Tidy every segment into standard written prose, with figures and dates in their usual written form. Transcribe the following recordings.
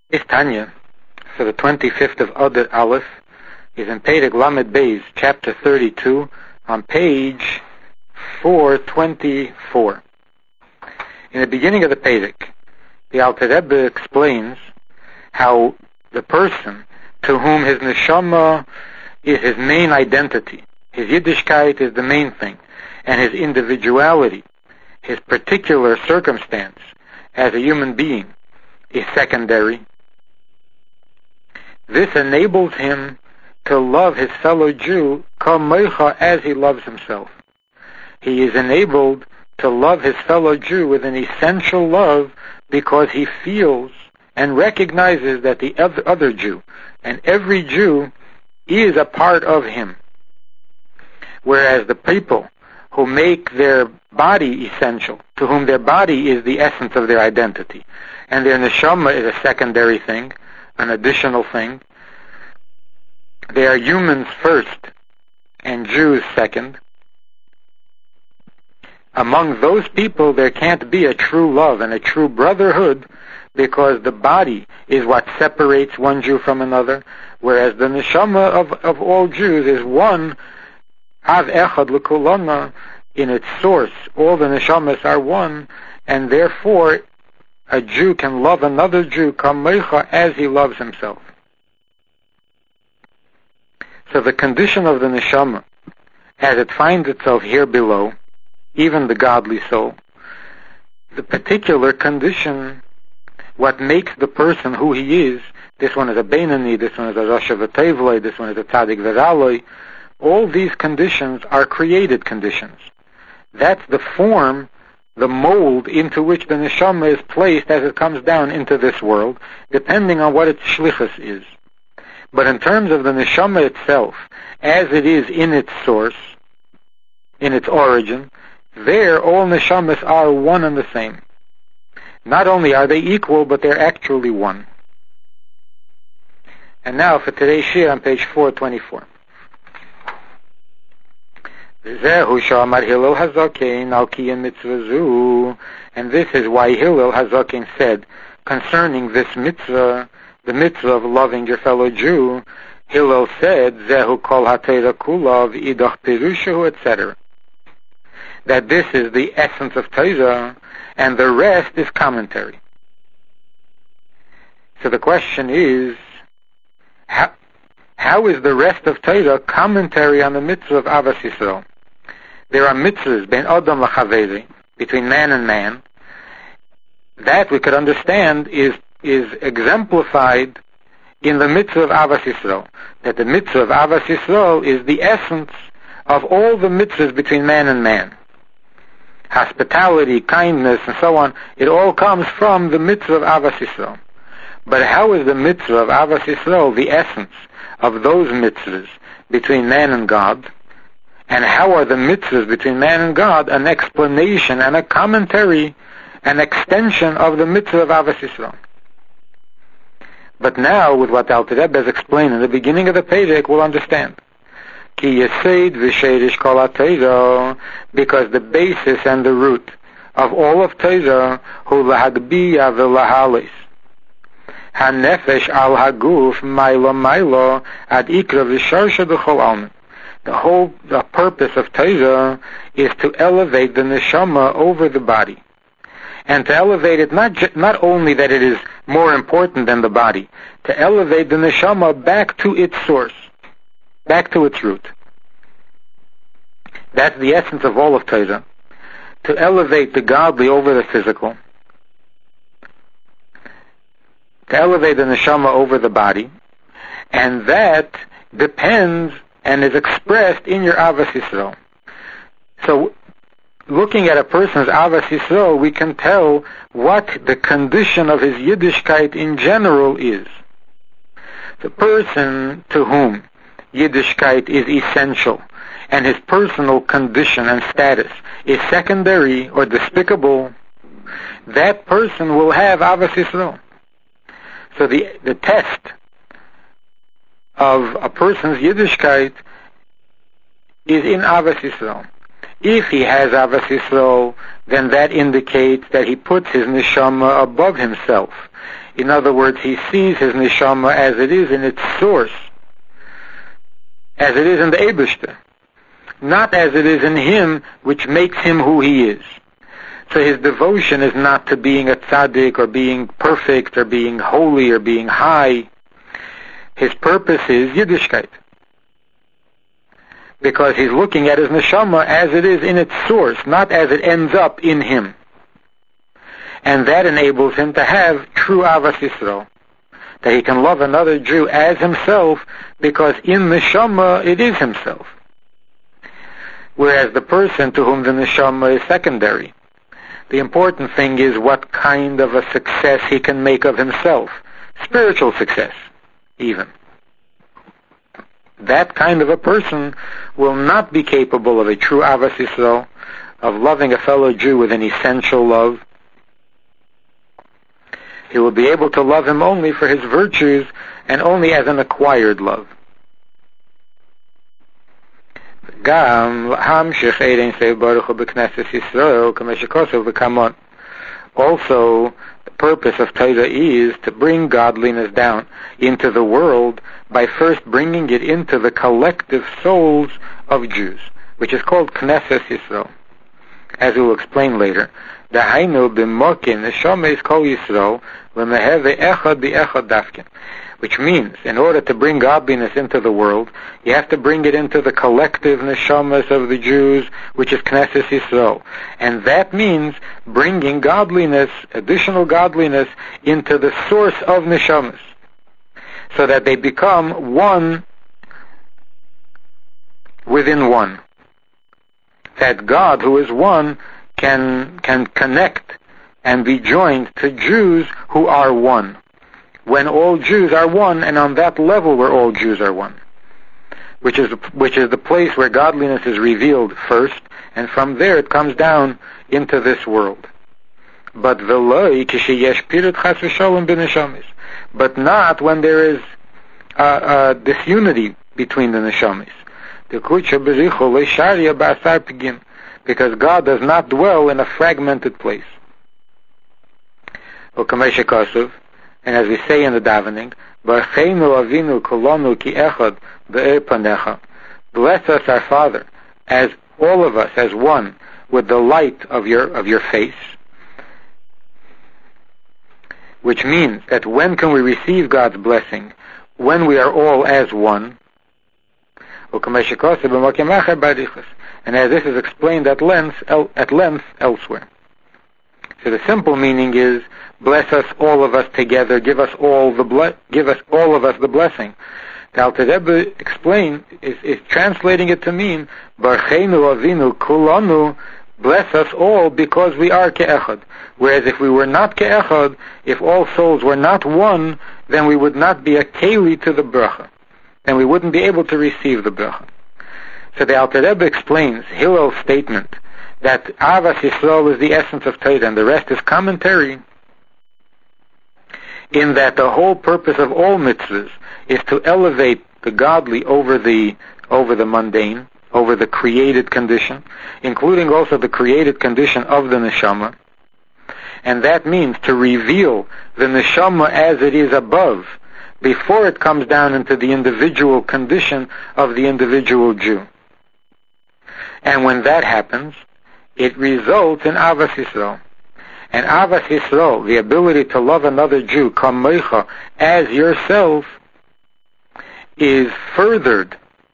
This Tanya, for the 25th of Adar Aleph, is in Perek Lamed Beis, chapter 32, on page 424. In the beginning of the Perek, the Alter Rebbe explains how the person to whom his neshama is his main identity, his Yiddishkeit is the main thing, and his individuality, his particular circumstance as a human being, is secondary. This enables him to love his fellow Jew kamocha as he loves himself. He is enabled to love his fellow Jew with an essential love because he feels and recognizes that the other Jew and every Jew is a part of him. Whereas the people who make their body essential, to whom their body is the essence of their identity, and their neshama is a secondary thing, an additional thing, they are humans first and Jews second. Among those people there can't be a true love and a true brotherhood because the body is what separates one Jew from another, whereas the neshama of all Jews is one, Av Echad L'Kulona, in its source. All the neshamas are one, and therefore a Jew can love another Jew kamocha as he loves himself. So the condition of the neshama, as it finds itself here below, even the godly soul, the particular condition, what makes the person who he is, this one is a Beinani, this one is a Rosh V'Tevloi, this one is a Tzadik V'Raloi, all these conditions are created conditions. That's the form, the mold into which the neshama is placed as it comes down into this world, depending on what its shlichus is. But in terms of the neshama itself, as it is in its source, in its origin, there all neshamas are one and the same. Not only are they equal, but they're actually one. And now for today's shir on page 424. Zehu Shamar Hillel Hazaken al Kiyam Mitzvah Zu, and this is why Hillel Hazaken said concerning this mitzvah, the mitzvah of loving your fellow Jew, Hillel said Zehu Kol HaTeira Kulav Idach Pirushahu, etc. That this is the essence of Torah, and the rest is commentary. So the question is, how is the rest of Torah commentary on the mitzvah of Avas Yisrael? There are mitzvahs ben Adam l'chaveri, between man and man. That we could understand is exemplified in the mitzvah of Avas Yisrael. That the mitzvah of Avas Yisrael is the essence of all the mitzvahs between man and man. Hospitality, kindness, and so on, it all comes from the mitzvah of Avas Yisrael. But how is the mitzvah of Avas Yisrael the essence of those mitzvahs between man and God? And how are the mitzvahs between man and God an explanation and a commentary, an extension of the mitzvah of Avas Yisrael? But now, with what Alter Rebbe has explained in the beginning of the Perek, we'll understand. Ki yesed v'sherish kol ha-Torah, because the basis and the root of all of Torah, hu lahagbiya v'lahalis. Ha-nefesh al haguf mailo ad ikra v'sharsha d'chol almin. The purpose of Torah is to elevate the neshama over the body. And to elevate it, not only that it is more important than the body, to elevate the neshama back to its source, back to its root. That's the essence of all of Torah. To elevate the godly over the physical. To elevate the neshama over the body. And that depends and is expressed in your Avas Yisrael. So, looking at a person's Avas Yisrael, we can tell what the condition of his Yiddishkeit in general is. The person to whom Yiddishkeit is essential, and his personal condition and status is secondary or despicable, that person will have Avas Yisrael. So the test of a person's Yiddishkeit is in Avas Yisrael. If he has Avas Yisrael, then that indicates that he puts his neshama above himself. In other words, he sees his neshama as it is in its source, as it is in the Eibishter, not as it is in him, which makes him who he is. So his devotion is not to being a tzaddik or being perfect or being holy or being high. His purpose is Yiddishkeit, because he's looking at his neshama as it is in its source, not as it ends up in him. And that enables him to have true Avas Yisrael, that he can love another Jew as himself, because in neshama it is himself. Whereas the person to whom the neshama is secondary, the important thing is what kind of a success he can make of himself. Spiritual success, even. That kind of a person will not be capable of a true Avas Yisrael, of loving a fellow Jew with an essential love. He will be able to love him only for his virtues and only as an acquired love. Also, the purpose of Torah is to bring godliness down into the world by first bringing it into the collective souls of Jews, which is called Knesset Yisrael, as we will explain later. Which means, in order to bring godliness into the world, you have to bring it into the collective neshamas of the Jews, which is Knesset Yisrael. And that means bringing godliness, additional godliness, into the source of neshamas, so that they become one within one. That God, who is one, can connect and be joined to Jews who are one, when all Jews are one, and on that level where all Jews are one, which is the place where godliness is revealed first, and from there it comes down into this world. But not when there is disunity between the neshamis. Because God does not dwell in a fragmented place. And as we say in the davening, bless us, our Father, as all of us as one, with the light of your face. Which means that when can we receive God's blessing? When we are all as one. And as this is explained at length elsewhere. So the simple meaning is, bless us, all of us together, give us all of us the blessing. The Alter Rebbe is translating it to mean, Barcheinu Avinu Kulanu, bless us all because we are Ke'echad. Whereas if we were not Ke'echad, if all souls were not one, then we would not be a Keli to the bracha. Then we wouldn't be able to receive the bracha. So the Alter Rebbe explains Hillel's statement that Avas Yisrael is the essence of Torah and the rest is commentary, in that the whole purpose of all mitzvahs is to elevate the godly over the mundane, over the created condition, including also the created condition of the neshama. And that means to reveal the neshama as it is above, before it comes down into the individual condition of the individual Jew. And when that happens, it results in Avas Yisrael. And Avas Yisrael, the ability to love another Jew, kamecha, as yourself, is furthered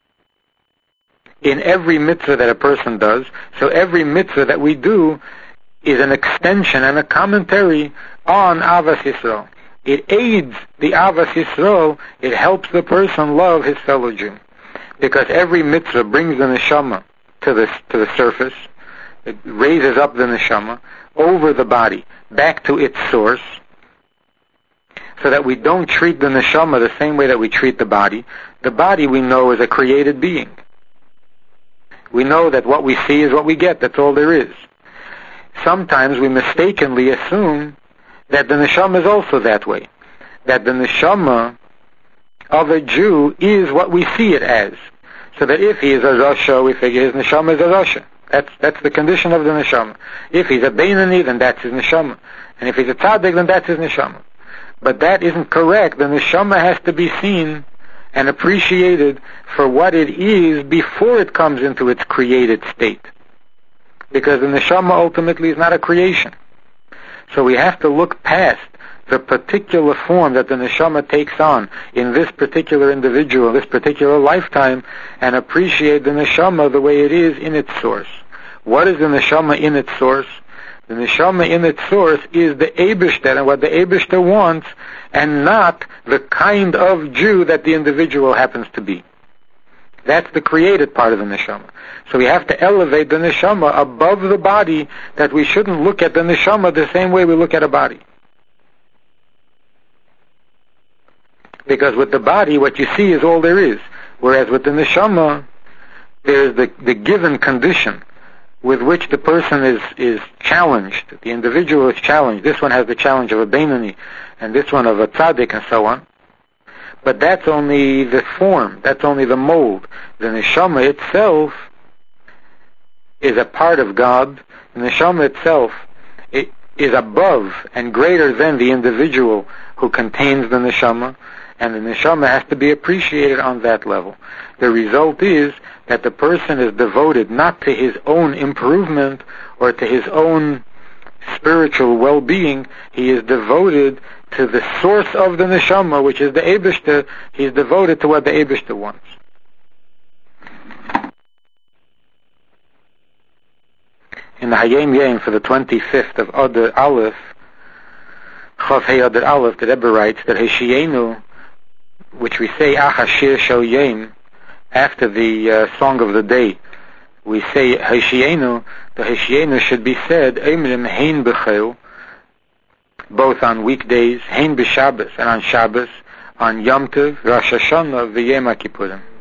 in every mitzvah that a person does. So every mitzvah that we do is an extension and a commentary on Avas Yisrael. It aids the Avas Yisrael, it helps the person love his fellow Jew. Because every mitzvah brings the neshama to the surface. It raises up the neshama over the body, back to its source, so that we don't treat the neshama the same way that we treat the body. The body we know is a created being. We know that what we see is what we get, that's all there is. Sometimes we mistakenly assume that the neshama is also that way, that the neshama of a Jew is what we see it as. So that if he is a Rasha, we figure his neshama is a Rasha. That's the condition of the neshama. If he's a Beinani, then that's his neshama. And if he's a Tzaddik, then that's his neshama. But that isn't correct. The neshama has to be seen and appreciated for what it is before it comes into its created state. Because the neshama ultimately is not a creation. So we have to look past the particular form that the neshama takes on in this particular individual, this particular lifetime, and appreciate the neshama the way it is in its source. What is the neshama in its source? The neshama in its source is the Eibishter and what the Eibishter wants, and not the kind of Jew that the individual happens to be. That's the created part of the neshama. So we have to elevate the neshama above the body, that we shouldn't look at the neshama the same way we look at a body. Because with the body, what you see is all there is. Whereas with the neshama, there is the given condition with which the person is challenged. The individual is challenged. This one has the challenge of a Beinoni, and this one of a Tzaddik, and so on. But that's only the form. That's only the mold. The neshama itself is a part of God. The neshama itself is above and greater than the individual who contains the neshama, and the neshama has to be appreciated on that level. The result is that the person is devoted not to his own improvement or to his own spiritual well-being. He is devoted to the source of the neshama, which is the Eibishter. He is devoted to what the Eibishter wants. In the Hayom Yom for the 25th of Adar Aleph, Chav Hei Adar Aleph, the Rebbe writes that Heshienu, which we say Achashir Shel Yom, after the song of the day, we say Heshienu. The Heshienu should be said Eimrim Hein B'Chel, both on weekdays, Hein B'Shabbos, and on Shabbos, on Yom Tov, Rosh Hashanah, v'Yom Kippurim.